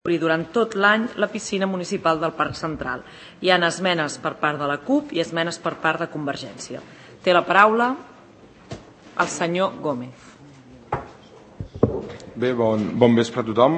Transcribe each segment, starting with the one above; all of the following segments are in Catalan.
obrir durant tot l'any la piscina municipal del Parc Central. Hi ha esmenes per part de la CUP i esmenes per part de Convergència. Té la paraula el senyor Gómez. Bé, bon vespre a tothom.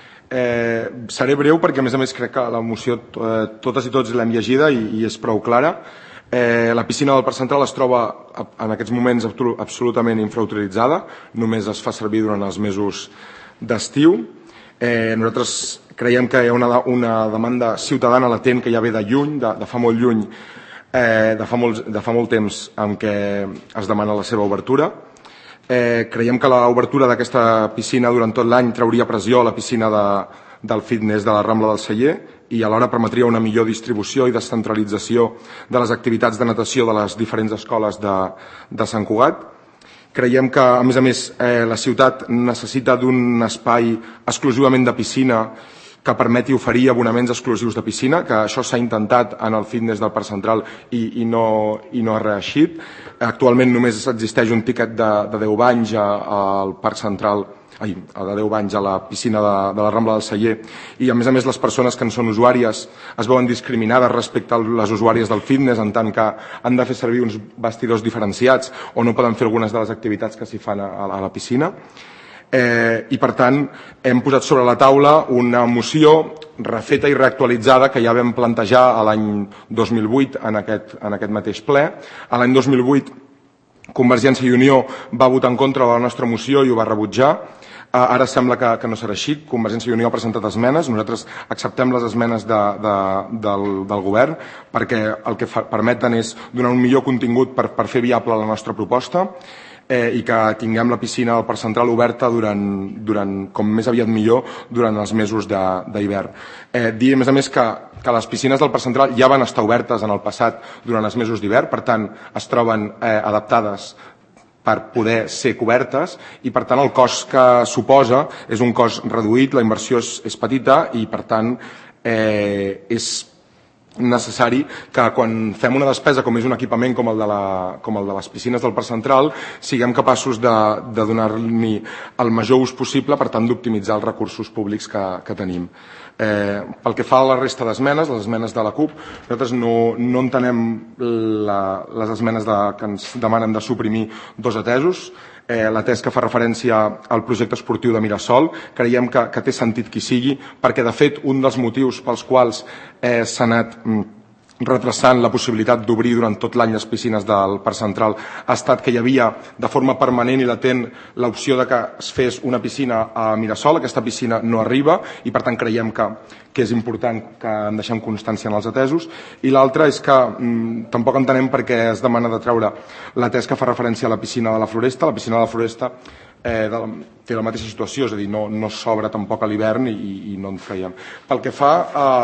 Seré breu perquè, a més, crec que la moció totes i tots l'hem llegida i és prou clara. La piscina del Parc Central es troba en aquests moments absolutament infrautilitzada, només es fa servir durant els mesos d'estiu. Nosaltres creiem que hi ha una demanda ciutadana latent que ja ve de lluny, de fa molt lluny, de fa molt temps en què es demana la seva obertura. Creiem que l'obertura d'aquesta piscina durant tot l'any trauria pressió a la piscina del fitness de la Rambla del Celler i alhora permetria una millor distribució i descentralització de les activitats de natació de les diferents escoles de Sant Cugat. Creiem que, a més, la ciutat necessita d'un espai exclusivament de piscina que permeti oferir abonaments exclusius de piscina, que això s'ha intentat en el fitness del Parc Central i no ha reeixit. Actualment només existeix un tiquet de 10 banys al Parc Central, de 10 banys a la piscina de la Rambla del Celler, i a més les persones que en són usuàries es veuen discriminades respecte a les usuàries del fitness, en tant que han de fer servir uns vestidors diferenciats o no poden fer algunes de les activitats que s'hi fan a la piscina. I per tant hem posat sobre la taula una moció refeta i reactualitzada que ja vam plantejar l'any 2008 en aquest mateix ple. A l'any 2008 Convergència i Unió va votar en contra de la nostra moció i ho va rebutjar. Ara sembla que no serà així. Convergència i Unió ha presentat esmenes. Nosaltres acceptem les esmenes del govern perquè el que permeten és donar un millor contingut per fer viable la nostra proposta i que tinguem la piscina del Parc Central oberta durant com més aviat millor, durant els mesos d'hivern. Dir, a més, que les piscines del Parc Central ja van estar obertes en el passat durant els mesos d'hivern, per tant, es troben adaptades per poder ser cobertes i, per tant, el cost que suposa és un cost reduït, la inversió és petita i, per tant, és necessari que quan fem una despesa com és un equipament com el de les piscines del Parc Central siguem capaços de donar-li el major ús possible, per tant d'optimitzar els recursos públics que tenim. Pel que fa a la resta d'esmenes, les esmenes de la CUP, nosaltres no entenem les esmenes que ens demanen de suprimir dos atesos. L'atès que fa referència al projecte esportiu de Mirasol, creiem que té sentit que hi sigui, perquè de fet un dels motius pels quals s'ha anat retrasant la possibilitat d'obrir durant tot l'any les piscines del Parc Central ha estat que hi havia de forma permanent i latent l'opció de que es fes una piscina a Mirasol. Aquesta piscina no arriba i per tant creiem que és important que en deixem constància en els atesos. I l'altre és que tampoc entenem per què es demana de treure l'atès que fa referència a la piscina de la Floresta. La piscina de la Floresta té la mateixa situació, és a dir, no s'obre tampoc a l'hivern i no en creiem. Pel que fa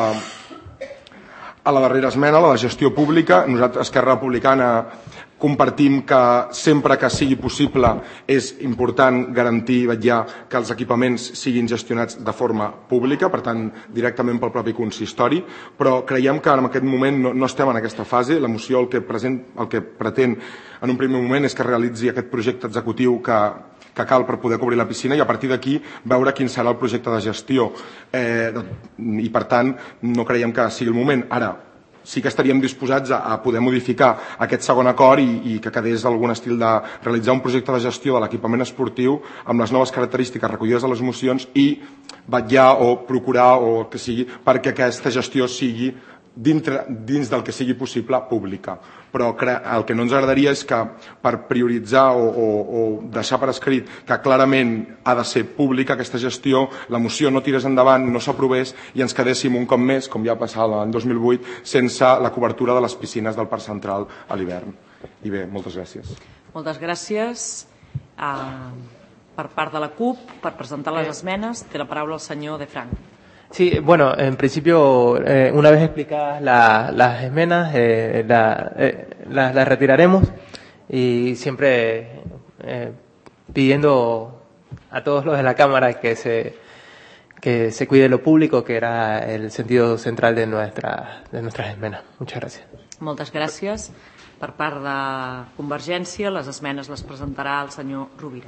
a la darrera esmena, la de gestió pública, nosaltres, Esquerra Republicana, compartim que sempre que sigui possible és important garantir i vetllar que els equipaments siguin gestionats de forma pública, per tant, directament pel propi consistori, però creiem que en aquest moment no estem en aquesta fase. La moció el que pretén en un primer moment és que realitzi aquest projecte executiu que cal per poder cobrir la piscina i a partir d'aquí veure quin serà el projecte de gestió i per tant no creiem que sigui el moment. Ara, sí que estaríem disposats a poder modificar aquest segon acord i que quedés algun estil de realitzar un projecte de gestió de l'equipament esportiu amb les noves característiques recollides a les mocions i vetllar o procurar o el que sigui perquè aquesta gestió sigui dins del que sigui possible pública. Però el que no ens agradaria és que per prioritzar o deixar per escrit que clarament ha de ser pública aquesta gestió, la moció no tirés endavant, no s'aprovés i ens quedéssim un cop més, com ja va passar l'any 2008, sense la cobertura de les piscines del Parc Central a l'hivern. I bé, moltes gràcies. Moltes gràcies. Per part de la CUP, per presentar les esmenes, té la paraula el senyor De Frank. Sí, bueno, en principio, una vez explicadas las esmenas, las retiraremos y siempre pidiendo a todos los de la Cámara que se cuide lo público, que era el sentido central de nuestras esmenas. Muchas gracias. Moltes gràcies. Per part de Convergència, les esmenes les presentarà el senyor Rovira.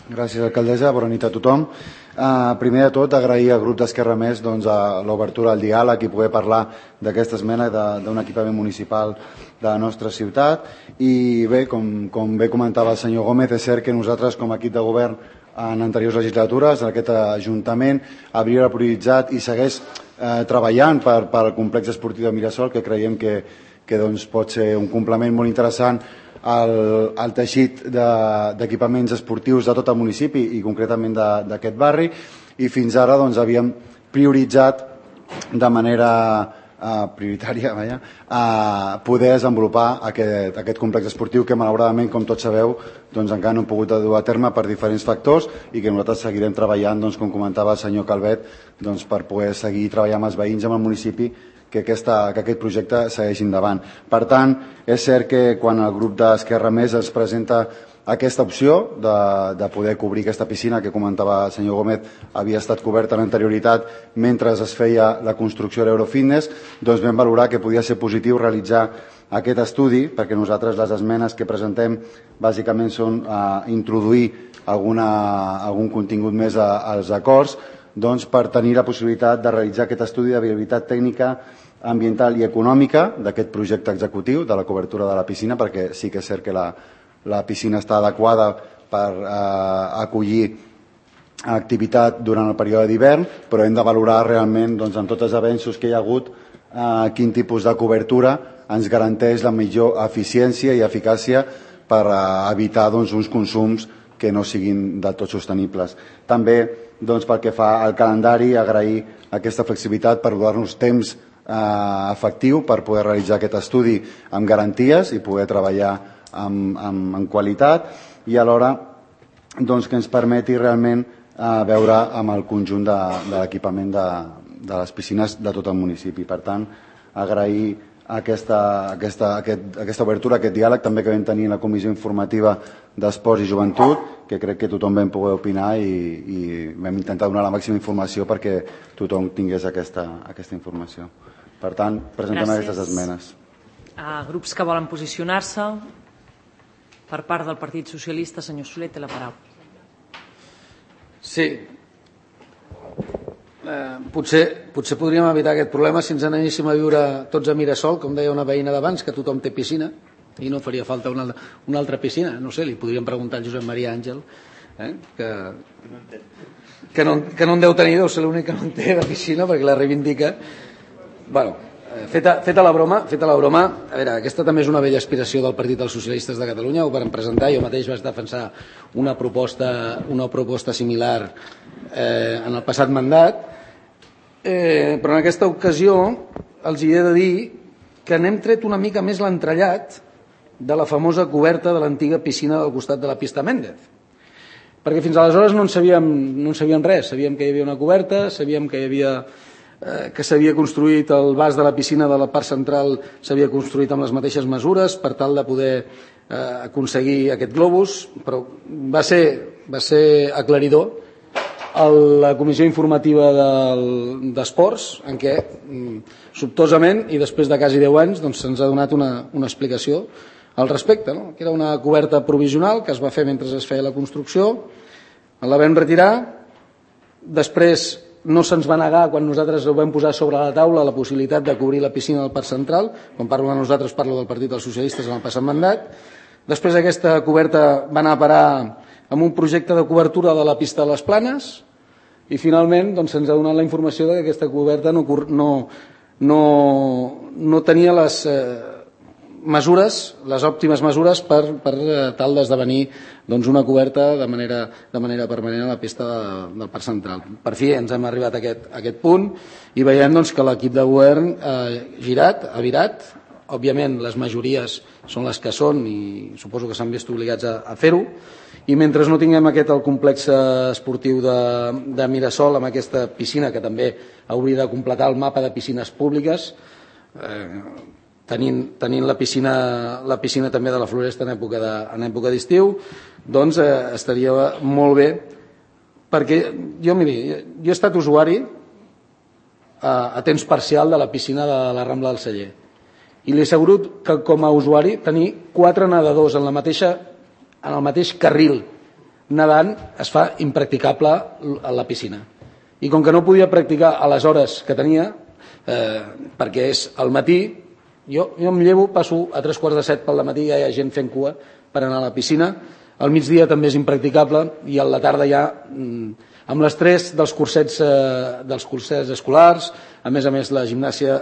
Gràcies, alcaldessa. Bona nit a tothom. Primer de tot, agrair al grup d'Esquerra Més l'obertura al diàleg i poder parlar d'aquesta esmena d'un equipament municipal de la nostra ciutat. I bé, com bé comentava el senyor Gómez, és cert que nosaltres, com a equip de govern en anteriors legislatures, aquest Ajuntament hauria prioritzat i segueix treballant pel complex esportiu de Mirasol, que creiem que pot ser un complement molt interessant al teixit d'equipaments esportius de tot el municipi i concretament d'aquest barri, i fins ara havíem prioritzat de manera prioritària poder desenvolupar aquest complex esportiu que malauradament, com tots sabeu, encara no hem pogut dur a terme per diferents factors i que nosaltres seguirem treballant, com comentava el senyor Calvet, per poder seguir treballant amb els veïns, amb el municipi, que aquest projecte segueixi endavant. Per tant, és cert que quan el grup d'Esquerra Més ens presenta aquesta opció de poder cobrir aquesta piscina que comentava el senyor Gómez havia estat coberta en anterioritat mentre es feia la construcció de l'Eurofitness, doncs vam valorar que podia ser positiu realitzar aquest estudi, perquè nosaltres les esmenes que presentem bàsicament són introduir algun contingut més als acords, per tenir la possibilitat de realitzar aquest estudi de viabilitat tècnica, ambiental i econòmica d'aquest projecte executiu de la cobertura de la piscina, perquè sí que és cert que la piscina està adequada per acollir activitat durant el període d'hivern, però hem de valorar realment, amb tots els avenços que hi ha hagut, quin tipus de cobertura ens garanteix la millor eficiència i eficàcia per evitar uns consums que no siguin del tot sostenibles. També, pel que fa al calendari, agrair aquesta flexibilitat per donar-nos temps efectiu per poder realitzar aquest estudi amb garanties i poder treballar amb qualitat i alhora que ens permeti realment veure amb el conjunt de l'equipament de les piscines de tot el municipi. Per tant, agrair aquesta obertura, aquest diàleg també que vam tenir a la Comissió Informativa d'Esports i Joventut, que crec que tothom vam poder opinar i vam intentar donar la màxima informació perquè tothom tingués aquesta informació. Per tant, presentem aquestes esmenes. Grups que volen posicionar-se. Per part del Partit Socialista, senyor Soler, té la paraula. Sí. Potser podríem evitar aquest problema si ens anéssim a viure tots a Mirasol, com deia una veïna d'abans, que tothom té piscina i no faria falta una altra piscina. No sé, li podríem preguntar al Josep Maria Àngel, que no en deu tenir, deu ser l'únic que no en té de piscina perquè la reivindica. Bueno, feta la broma, a veure, aquesta també és una vella aspiració del Partit dels Socialistes de Catalunya, ho vam presentar, jo mateix vaig defensar una proposta similar en el passat mandat, però en aquesta ocasió els hi he de dir que n'hem tret una mica més l'entrellat de la famosa coberta de l'antiga piscina del costat de la pista Méndez, perquè fins aleshores no en sabíem res, sabíem que hi havia una coberta, sabíem que s'havia construït el vas de la piscina de la part central, s'havia construït amb les mateixes mesures per tal de poder aconseguir aquest globus, però va ser aclaridor a la Comissió Informativa d'Esports, en què sobtosament i després de quasi 10 anys se'ns ha donat una explicació al respecte, que era una coberta provisional que es va fer mentre es feia la construcció, la vam retirar, després no se'ns va negar quan nosaltres ho vam posar sobre la taula la possibilitat de cobrir la piscina del Parc Central, quan parlo de nosaltres parlo del Partit dels Socialistes en el passat mandat, després aquesta coberta va anar a parar amb un projecte de cobertura de la pista de les Planes i finalment se'ns ha donat la informació que aquesta coberta no tenia les mesures, les òptimes mesures per tal d'esdevenir una coberta de manera permanent a la pista del Parc Central. Per fi ens hem arribat a aquest punt i veiem que l'equip de govern ha virat. Òbviament les majories són les que són i suposo que s'han vist obligats a fer-ho, i mentre no tinguem el complex esportiu de Mirasol amb aquesta piscina que també hauria de completar el mapa de piscines públiques, tenint la piscina també de la Floresta en època d'estiu, doncs estaria molt bé, perquè jo he estat usuari a temps parcial de la piscina de la Rambla del Celler i li asseguro que com a usuari tenir 4 nedadors en el mateix carril nedant es fa impracticable la piscina. I com que no podia practicar a les hores que tenia, perquè és al matí, jo em llevo, passo a 3:45 pel matí, ja hi ha gent fent cua per anar a la piscina, al migdia també és impracticable i a la tarda ja, amb l'estrès dels cursets escolars, a més la gimnàsia,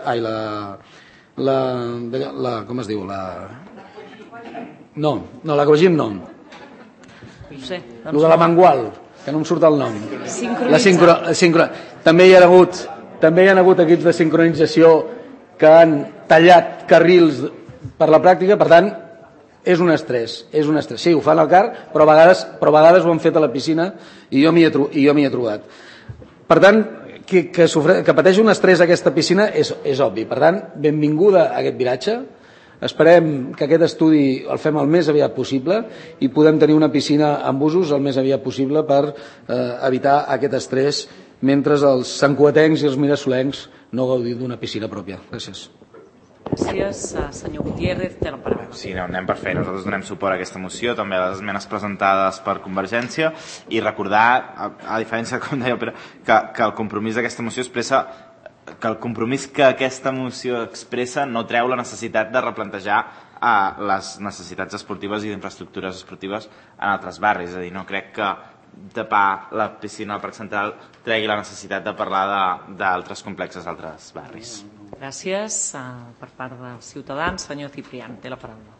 com es diu? No, l'aquagym no. Lo de la mangual, que no em surt el nom. També hi ha hagut equips de sincronització que han tallat carrils per la pràctica, per tant, és un estrès. Sí, ho fan al car, però a vegades ho han fet a la piscina i jo m'hi he trobat. Per tant, que pateix un estrès a aquesta piscina és obvi. Per tant, benvinguda a aquest viratge. Esperem que aquest estudi el fem el més aviat possible i podem tenir una piscina amb usos el més aviat possible per evitar aquest estrès mentre els santcugatencs i els mirassolencs no gaudim d'una piscina pròpia. Gràcies. Gràcies. Senyor Gutiérrez, té la paraula. Sí, anem per feina. Nosaltres donem suport a aquesta moció, també a les esmenes presentades per Convergència, i recordar, a diferència, com deia el Pere, que el compromís d'aquesta moció expressa que el compromís que aquesta moció expressa no treu la necessitat de replantejar les necessitats esportives i d'infraestructures esportives en altres barris. És a dir, no crec que tapar la piscina al Parc Central tregui la necessitat de parlar d'altres complexes d'altres barris. Gràcies. Per part de Ciutadans, senyor Ciprián, té la paraula.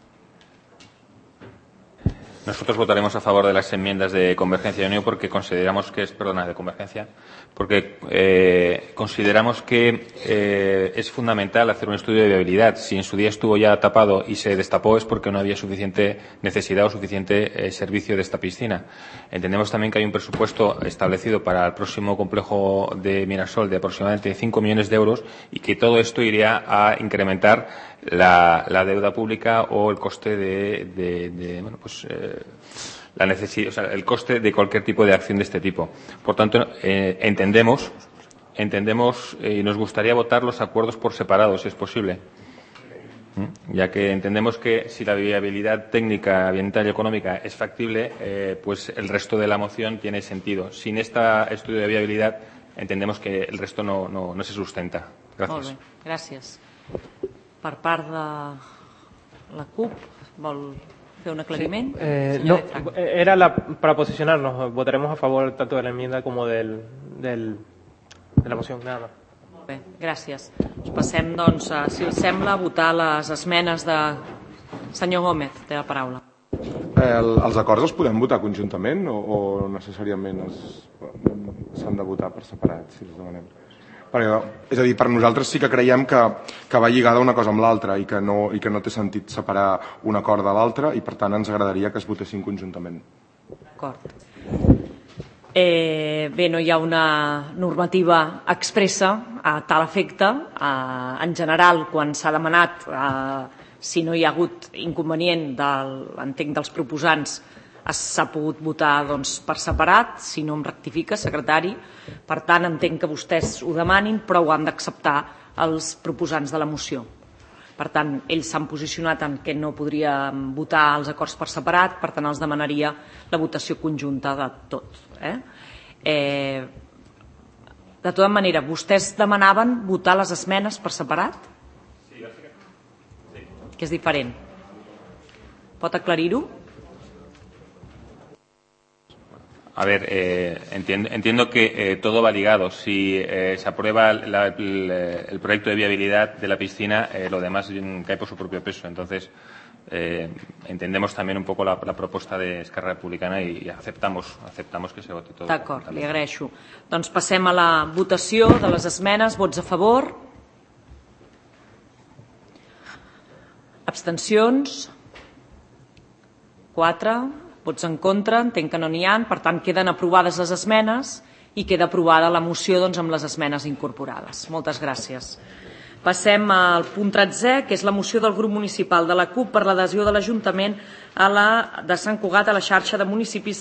Nosotros votaremos a favor de las enmiendas de Convergencia y Unión porque consideramos que consideramos que es fundamental hacer un estudio de viabilidad. Si en su día estuvo ya tapado y se destapó es porque no había suficiente necesidad o suficiente servicio de esta piscina. Entendemos también que hay un presupuesto establecido para el próximo complejo de Mirasol de aproximadamente 5 millones de euros y que todo esto iría a incrementar la deuda pública o el coste el coste de cualquier tipo de acción de este tipo. Por tanto, entendemos y nos gustaría votar los acuerdos por separado, si es posible, ya que entendemos que si la viabilidad técnica, ambiental y económica es factible, pues el resto de la moción tiene sentido. Sin este estudio de viabilidad, entendemos que el resto no se sustenta. Gracias. Molt bé, gràcies. Per part de la CUP, vol fer un aclariment? No, era para posicionarnos. Votaremos a favor tanto de la enmienda como de la moción, nada más. Molt bé, gràcies. Passem, doncs, si us sembla, a votar les esmenes de... Senyor Gómez, té la paraula. Els acords els podem votar conjuntament o necessàriament s'han de votar per separat, si els demanem? És a dir, per nosaltres sí que creiem que va lligada una cosa amb l'altra i que no té sentit separar un acord de l'altre i per tant ens agradaria que es votessin conjuntament. D'acord. Bé, no hi ha una normativa expressa a tal efecte. En general, quan s'ha demanat, si no hi ha hagut inconvenient entenc dels proposants, s'ha pogut votar per separat, si no em rectifica, secretari. Per tant, entenc que vostès ho demanin, però ho han d'acceptar els proposants de la moció. Per tant, ells s'han posicionat en que no podrien votar els acords per separat, per tant, els demanaria la votació conjunta de tot. De tota manera, vostès demanaven votar les esmenes per separat? Sí, que és diferent. Pot aclarir-ho? A ver, entiendo que todo va ligado. Si se aprueba el proyecto de viabilidad de la piscina, lo demás cae por su propio peso. Entonces, entendemos también un poco la propuesta de Esquerra Republicana y aceptamos que se vote todo. D'acord, li agraeixo. Doncs passem a la votació de les esmenes. Vots a favor? Abstencions? 4. Vots en contra, entenc que no n'hi ha, per tant queden aprovades les esmenes i queda aprovada la moció amb les esmenes incorporades. Moltes gràcies. Passem al punt 13è, que és la moció del grup municipal de la CUP per l'adhesió de l'Ajuntament de Sant Cugat a la xarxa de municipis